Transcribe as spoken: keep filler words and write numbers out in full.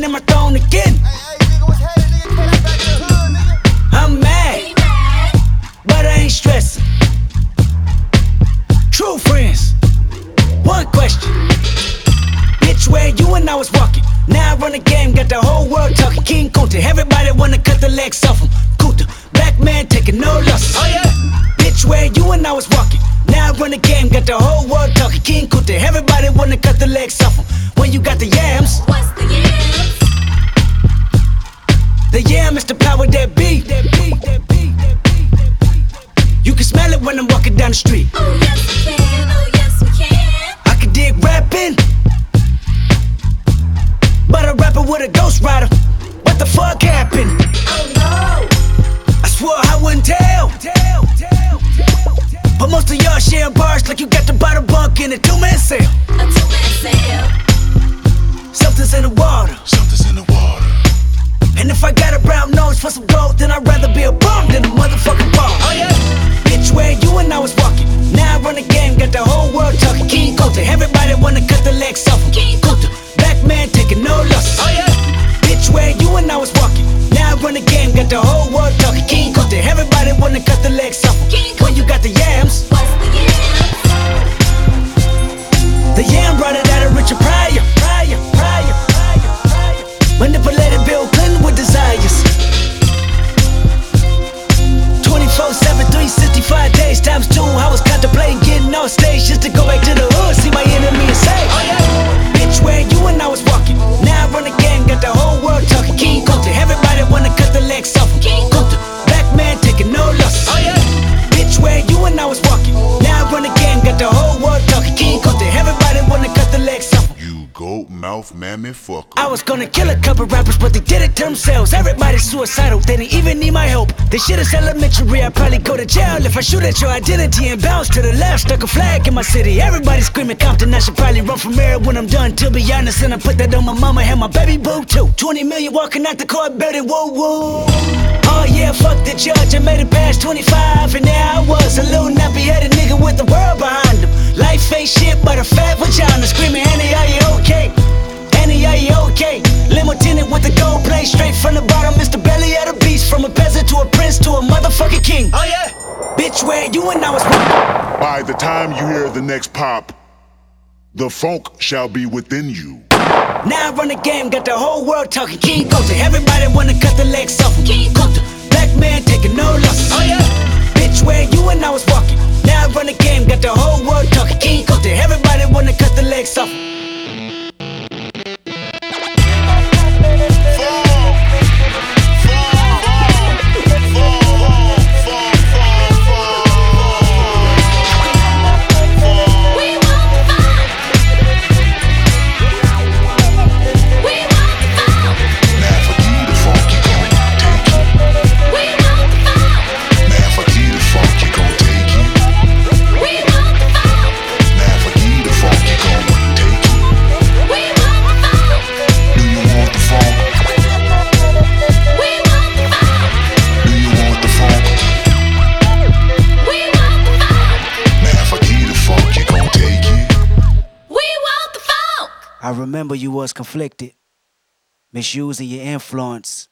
in my throne again. I'm mad, but I ain't stressing. True friends, one question. Bitch, where you and I was walking. Now I run the game, got the whole world talking. King Kunta, everybody wanna cut the legs off him. Kunta, black man taking no losses. Oh yeah. Bitch, where you and I was walking. Now I run the game, got the whole world talking. King Kunta, everybody wanna cut the legs off him. When you got the yams, What's the yams? the yam is the power that be. That be, that be, that be, that be. You can smell it when I'm walking down the street. Oh yes we can, oh yes we can. I can dig rapping, but a rapper with a ghost rider. What the fuck happened? Oh no. I swore I wouldn't tell. But most of y'all sharing bars like you got to buy the bunk in a two-man sale. A two-man sale. Something's in the water. Something's in the water. And if I got a brown nose for some gold, then I'd rather be a bum than a motherfucking bum. Oh yeah. Bitch, where you and I was walking. Now I run the game, got the whole world talking. King Kunta, everybody wanna cut the legs off him. King Kunta, black man taking no losses. Oh yeah. Bitch, where you and I was walking. Now I run the game, got the whole world talking. King Kunta, everybody wanna cut the legs off him. King When you got the yams, What's the yams? the yam brought it out of Richard Pryor. Pryor, Pryor, Pryor, Pryor. Manipulated Bill Clinton with desires. twenty-four seven, three sixty-five days times two. I was contemplating getting off stage just to go back to the hood, see my enemy and say, oh yeah. Bitch, where you and I was walking. Now I run the game, got the whole world talking. King Kunta, everybody wanna cut the legs off him. King Kunta, black man taking no losses. Oh yeah. Bitch, where you and I was walking. Now I run the game, got the whole world talking. King Kunta, everybody wanna cut the legs off him. You goat mouth mammy fucker. I was gonna kill a couple rappers, but they did it to themselves. Everybody's suicidal, they didn't even need my help. This shit is elementary, I'd probably go to jail if I shoot at your identity and bounce to the left. Stuck a flag in my city, everybody screaming Compton. I should probably run from here when I'm done, to be honest. And I put that on my mama and my baby boo too. twenty million walking out the court, baby, woo woo. Oh yeah, fuck the judge, I made it past twenty-five, and there I was, a little nappy-headed nigga with the world behind him. Life ain't shit but a fat vagina, screaming, Annie, are you okay? Annie, are you okay? Limo tinted with the gold plate, straight from the bottom, it's the belly of the beast. From a peasant to a prince to a motherfucking king. Oh yeah. Bitch, where you and I was walking. By the time you hear the next pop, the funk shall be within you. Now I run the game, got the whole world talking. King Kunta, everybody wanna cut the legs off him. King Kunta, black man taking no losses. Oh yeah. Bitch, where you and I was walking. Now I run the game, got the whole world talking. King Kunta, everybody wanna cut the legs off him. I remember you was conflicted, misusing your influence